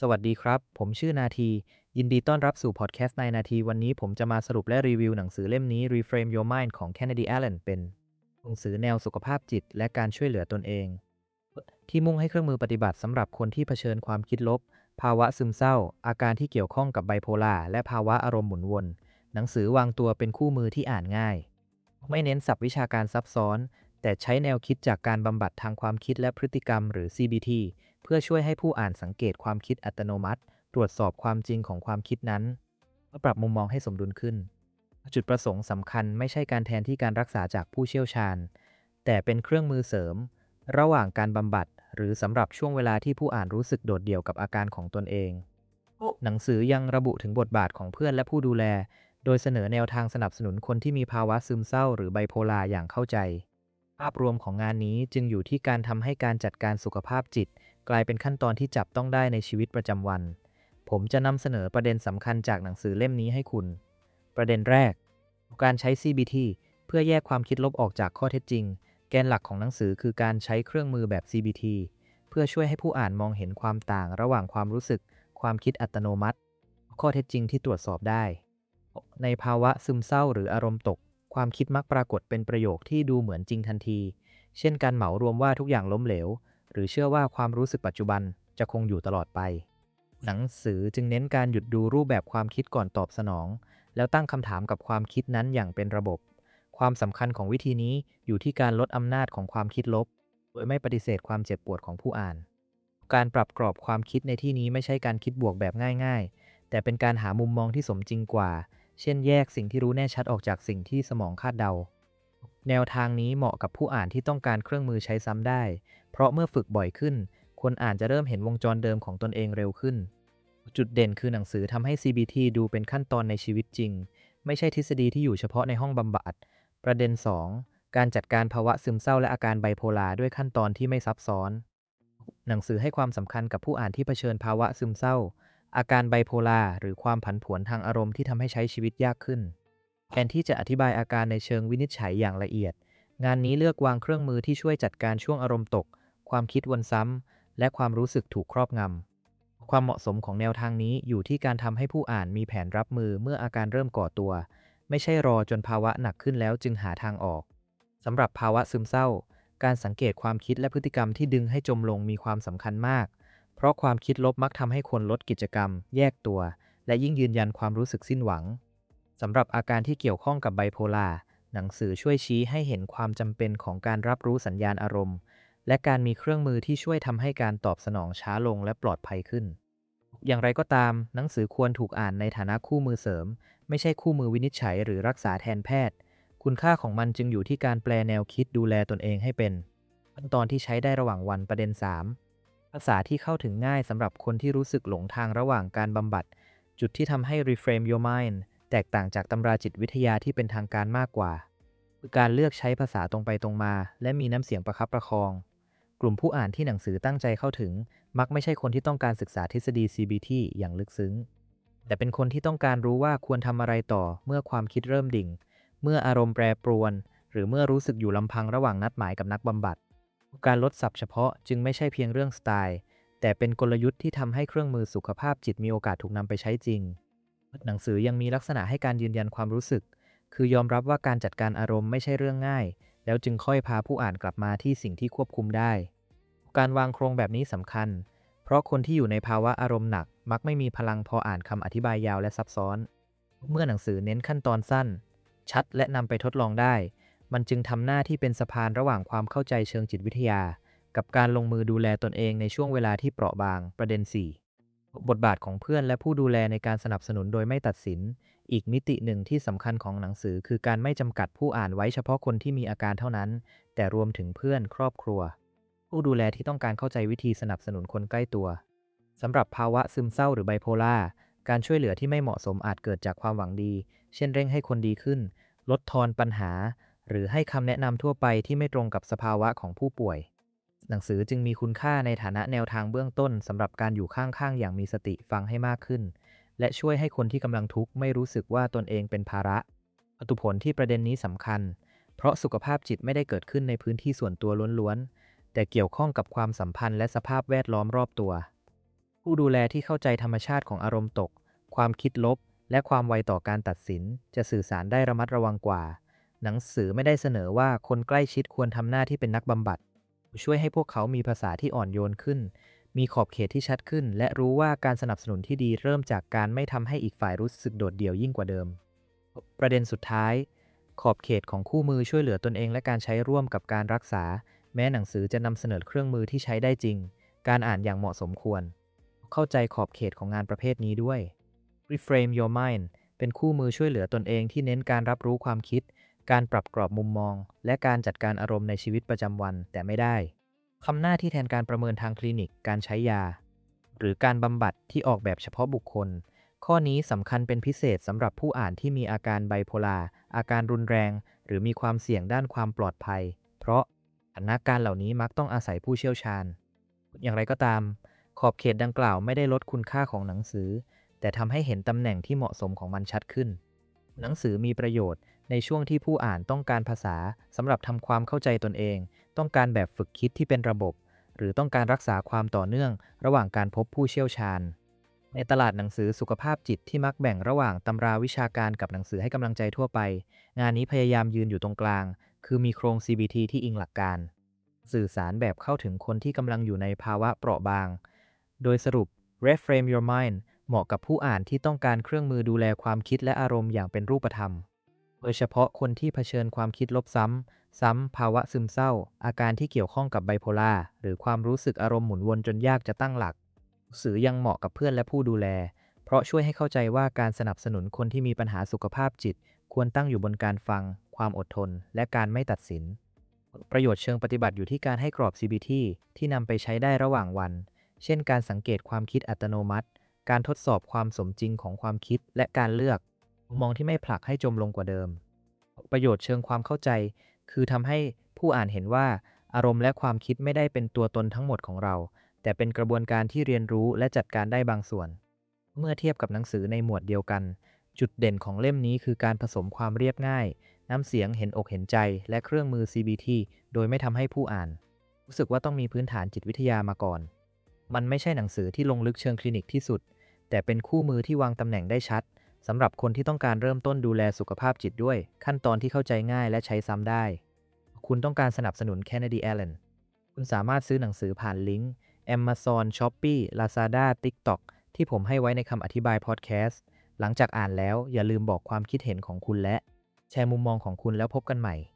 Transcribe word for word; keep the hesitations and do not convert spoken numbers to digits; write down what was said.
สวัสดีครับ ผมชื่อนาที ยินดีต้อนรับสู่พอดแคสต์ในนาที วันนี้ผมจะมาสรุปและรีวิวหนังสือเล่มนี้ Reframe Your Mind ของ Kennedy Allen เป็นหนังสือแนวสุขภาพจิตและการช่วยเหลือตนเอง ที่มุ่งให้เครื่องมือปฏิบัติสำหรับคนที่เผชิญความคิดลบ ภาวะซึมเศร้า อาการที่เกี่ยวข้องกับไบโพลาร์และภาวะอารมณ์หมุนวน หนังสือวางตัวเป็นคู่มือที่อ่านง่าย ไม่เน้นศัพท์วิชาการซับซ้อน แต่ใช้แนวคิดจากการบำบัดทางความคิดและพฤติกรรมหรือ ซี บี ที เพื่อช่วยให้ผู้อ่านสังเกตความคิดอัตโนมัติ ตรวจสอบความจริงของความคิดนั้นและปรับมุมมองให้สมดุลขึ้น จุดประสงค์สำคัญไม่ใช่การแทนที่การรักษาจากผู้เชี่ยวชาญ แต่เป็นเครื่องมือเสริม ระหว่างการบำบัดหรือสำหรับช่วงเวลาที่ผู้อ่านรู้สึกโดดเดี่ยวกับอาการของตนเอง หนังสือยังระบุถึงบทบาทของเพื่อนและผู้ดูแล โดยเสนอแนวทางสนับสนุนคนที่มีภาวะซึมเศร้าหรือไบโพลาร์อย่างเข้าใจ ภาพรวมของงานนี้จึงอยู่ที่การทำให้การจัดการสุขภาพจิตกลายเป็นขั้นตอนที่จับต้องได้ในชีวิตประจำวัน ผมจะนำเสนอประเด็นสำคัญจากหนังสือเล่มนี้ให้คุณ ประเด็นแรก การใช้ ซี บี ที เพื่อแยกความคิดลบออกจากข้อเท็จจริง แกนหลักของหนังสือคือการใช้เครื่องมือแบบ ซี บี ที เพื่อช่วยให้ผู้อ่านมองเห็นความต่างระหว่างความรู้สึก ความคิดอัตโนมัติ ข้อเท็จจริงที่ตรวจสอบได้ ในภาวะซึมเศร้าหรืออารมณ์ตก ความคิดมักปรากฏเป็นประโยคที่ดูเหมือนจริงทันที เช่นการเหมารวมว่าทุกอย่างล้มเหลว หรือเชื่อว่าความรู้สึกปัจจุบันจะคงอยู่ตลอดไป หนังสือจึงเน้นการหยุดดูรูปแบบความคิดก่อนตอบสนอง แล้วตั้งคำถามกับความคิดนั้นอย่างเป็นระบบ ความสำคัญของวิธีนี้อยู่ที่การลดอำนาจของความคิดลบ โดยไม่ปฏิเสธความเจ็บปวดของผู้อ่าน การปรับกรอบความคิดในที่นี้ไม่ใช่การคิดบวกแบบง่ายๆ แต่เป็นการหามุมมองที่สมจริงกว่า เช่นแยกสิ่งที่รู้แน่ชัดออกจากสิ่งที่สมองคาดเดา แนวทางนี้เหมาะกับผู้อ่านที่ต้องการเครื่องมือใช้ซ้ำได้ เพราะเมื่อฝึกบ่อยขึ้น คนอ่านจะเริ่มเห็นวงจรเดิมของตนเองเร็วขึ้น จุดเด่นคือหนังสือทำให้ ซี บี ที ดูเป็นขั้นตอนในชีวิตจริง ไม่ใช่ทฤษฎีที่อยู่เฉพาะในห้องบำบัด ประเด็น สอง การจัดการภาวะซึมเศร้าและอาการไบโพลาร์ด้วยขั้นตอนที่ไม่ซับซ้อน หนังสือให้ความสำคัญกับผู้อ่านที่เผชิญภาวะซึมเศร้า อาการไบโพลาร์หรือความผันผวนทางอารมณ์ที่ทำให้ใช้ชีวิตยากขึ้น แทนที่จะอธิบายอาการในเชิงวินิจฉัยอย่างละเอียด งานนี้เลือกวางเครื่องมือที่ช่วยจัดการช่วงอารมณ์ตก ความคิดวนซ้ำ และความรู้สึกถูกครอบงำ ความเหมาะสมของแนวทางนี้อยู่ที่การทำให้ผู้อ่านมีแผนรับมือเมื่ออาการเริ่มก่อตัว ไม่ใช่รอจนภาวะหนักขึ้นแล้วจึงหาทางออก สำหรับภาวะซึมเศร้า การสังเกตความคิดและพฤติกรรมที่ดึงให้จมลงมีความสำคัญมาก เพราะความคิดลบมักทำให้คนลดกิจกรรม แยกตัว และยิ่งยืนยันความรู้สึกสิ้นหวัง สำหรับอาการที่เกี่ยวข้องกับไบโพลาร์ หนังสือช่วยชี้ให้เห็นความจำเป็นของการรับรู้สัญญาณอารมณ์ และการมีเครื่องมือที่ช่วยทำให้การตอบสนองช้าลงและปลอดภัยขึ้น อย่างไรก็ตาม หนังสือควรถูกอ่านในฐานะคู่มือเสริม ไม่ใช่คู่มือวินิจฉัยหรือรักษาแทนแพทย์ คุณค่าของมันจึงอยู่ที่การแปลแนวคิดดูแลตนเองให้เป็นขั้นตอนที่ใช้ได้ระหว่างวัน ประเด็น สาม ภาษาที่เข้าถึงง่ายสำหรับคนที่รู้สึกหลงทางระหว่างการบำบัด จุดที่ทำให้ Reframe Your Mind แตกต่างจากตำราจิตวิทยาที่เป็นทางการมากกว่าคือการเลือกใช้ภาษาตรงไปตรงมา และมีน้ำเสียงประคับประคอง กลุ่มผู้อ่านที่หนังสือตั้งใจเข้าถึง มักไม่ใช่คนที่ต้องการศึกษาทฤษฎี ซี บี ที อย่างลึกซึ้ง แต่เป็นคนที่ต้องการรู้ว่าควรทำอะไรต่อเมื่อความคิดเริ่มดิ่ง เมื่ออารมณ์แปรปรวน หรือเมื่อรู้สึกอยู่ลำพังระหว่างนัดหมายกับนักบำบัด การลดศัพท์เฉพาะจึงไม่ใช่เพียงเรื่องสไตล์ แต่เป็นกลยุทธ์ที่ทำให้เครื่องมือสุขภาพจิตมีโอกาสถูกนำไปใช้จริง หนังสือยังมีลักษณะให้การยืนยันความรู้สึก คือยอมรับว่าการจัดการอารมณ์ไม่ใช่เรื่องง่าย แล้วจึงค่อยพาผู้อ่านกลับมาที่สิ่งที่ควบคุมได้ การวางโครงแบบนี้สำคัญ เพราะคนที่อยู่ในภาวะอารมณ์หนักมักไม่มีพลังพออ่านคำอธิบายยาวและซับซ้อน เมื่อหนังสือเน้นขั้นตอนสั้น ชัดและนำไปทดลองได้ มันจึงทำหน้าที่เป็นสะพานระหว่างความเข้าใจเชิงจิตวิทยา กับการลงมือดูแลตนเองในช่วงเวลาที่เปราะบาง ประเด็น สี่ บทบาทของเพื่อนและผู้ดูแลในการสนับสนุนโดยไม่ตัดสิน อีกมิติหนึ่งที่สำคัญของหนังสือคือการไม่จำกัดผู้อ่านไว้เฉพาะคนที่มีอาการเท่านั้น แต่รวมถึงเพื่อนครอบครัว ผู้ดูแลที่ต้องการเข้าใจวิธีสนับสนุนคนใกล้ตัว สำหรับภาวะซึมเศร้าหรือไบโพลาร์ การช่วยเหลือที่ไม่เหมาะสมอาจเกิดจากความหวังดี เช่นเร่งให้คนดีขึ้น ลดทอนปัญหา หรือให้คำแนะนำทั่วไปที่ไม่ตรงกับสภาวะของผู้ป่วย หนังสือจึงมีคุณค่าในฐานะแนวทางเบื้องต้นสำหรับการอยู่ข้างๆอย่างมีสติฟังให้มากขึ้น และช่วยให้คนที่กำลังทุกข์ไม่รู้สึกว่าตนเองเป็นภาระอตุผลที่ประเด็นนี้สำคัญ เพราะสุขภาพจิตไม่ได้เกิดขึ้นในพื้นที่ส่วนตัวล้วนๆ แต่เกี่ยวข้องกับความสัมพันธ์และสภาพแวดล้อมรอบตัวผู้ดูแลที่เข้าใจธรรมชาติของอารมณ์ตกความคิดลบและความไวต่อการตัดสินจะสื่อสารได้ระมัดระวังกว่าหนังสือไม่ได้เสนอว่าคนใกล้ชิดควรทำหน้าที่เป็นนักบำบัดช่วยให้พวกเขามีภาษาที่อ่อนโยนขึ้นมีขอบเขตที่ชัดขึ้นและรู้ว่าการสนับสนุนที่ดีเริ่มจากการไม่ทำให้อีกฝ่ายรู้สึกโดดเดี่ยวยิ่งกว่าเดิมประเด็นสุดท้ายขอบเขตของคู่มือช่วยเหลือตนเองและการใช้ร่วมกับการรักษาแม้หนังสือจะนำเสนอเครื่องมือที่ใช้ได้จริงการอ่านอย่างเหมาะสมควรเข้าใจขอบเขตของงานประเภทนี้ด้วย Reframe Your Mind เป็นคู่มือช่วยเหลือตนเองที่เน้นการรับรู้ความคิดการปรับกรอบมุมมองและการจัดการอารมณ์ในชีวิตประจำวันแต่ไม่ได้ทำหน้าที่แทนการประเมินทางคลินิกการใช้ยาหรือการบำบัดที่ออกแบบเฉพาะบุคคลข้อนี้สำคัญเป็นพิเศษสำหรับผู้อ่านที่มีอาการไบโพลาอาการรุนแรงหรือมีความเสี่ยงด้านความปลอดภัยเพราะสถานการณ์เหล่านี้มักต้องอาศัยผู้เชี่ยวชาญอย่างไรก็ตามขอบเขตดังกล่าวไม่ได้ลดคุณค่าของหนังสือแต่ทำให้เห็นตำแหน่งที่เหมาะสมของมันชัดขึ้นหนังสือมีประโยชน์ในช่วงที่ผู้อ่านต้องการภาษาสำหรับทำความเข้าใจตนเองต้องการแบบฝึกคิดที่เป็นระบบหรือต้องการรักษาความต่อเนื่องระหว่างการพบผู้เชี่ยวชาญในตลาดหนังสือสุขภาพจิตที่มักแบ่งระหว่างตำราวิชาการกับหนังสือให้กำลังใจทั่วไปงานนี้พยายามยืนอยู่ตรงกลางคือมีโครง ซี บี ที ที่อิงหลักการสื่อสารแบบเข้าถึงคนที่กำลังอยู่ในภาวะเปราะบางโดยสรุป Reframe Your Mind เหมาะกับผู้อ่านที่ต้องการเครื่องมือดูแลความคิดและอารมณ์อย่างเป็นรูปธรรมโดยเฉพาะคนที่เผชิญความคิดลบซ้ำซ้ำภาวะซึมเศร้าอาการที่เกี่ยวข้องกับไบโพลาหรือความรู้สึกอารมณ์หมุนวนจนยากจะตั้งหลักหนังสือยังเหมาะกับเพื่อนและผู้ดูแลเพราะช่วยให้เข้าใจว่าการสนับสนุนคนที่มีปัญหาสุขภาพจิตควรตั้งอยู่บนการฟังความอดทนและการไม่ตัดสินประโยชน์เชิงปฏิบัติอยู่ที่การให้กรอบ ซี บี ที ที่นำไปใช้ได้ระหว่างวันเช่นการสังเกตความคิดอัตโนมัติการทดสอบความสมจริงของความคิดและการเลือกมุมมองที่ไม่ผลักให้จมลงกว่าเดิมประโยชน์เชิงความเข้าใจคือทำให้ผู้อ่านเห็นว่าอารมณ์และความคิดไม่ได้เป็นตัวตนทั้งหมดของเราแต่เป็นกระบวนการที่เรียนรู้และจัดการได้บางส่วนเมื่อเทียบกับหนังสือในหมวดเดียวกันจุดเด่นของเล่มนี้คือการผสมความเรียบง่ายน้ำเสียงเห็นอกเห็นใจและเครื่องมือ ซี บี ที โดยไม่ทำให้ผู้อ่านรู้สึกว่าต้องมีพื้นฐานจิตวิทยามาก่อนมันไม่ใช่หนังสือที่ลงลึกเชิงคลินิกที่สุดแต่เป็นคู่มือที่วางตำแหน่งได้ชัดสำหรับคนที่ต้องการเริ่มต้นดูแลสุขภาพจิตด้วยขั้นตอนที่เข้าใจง่ายและใช้ซ้ำได้คุณต้องการสนับสนุน Kennedy Allen คุณสามารถซื้อหนังสือผ่านลิงก์ Amazon Shopee Lazada TikTok ที่ผมให้ไว้ในคำอธิบายพอดแคสต์หลังจากอ่านแล้วอย่าลืมบอกความคิดเห็นของคุณและแชร์มุมมองของคุณแล้วพบกันใหม่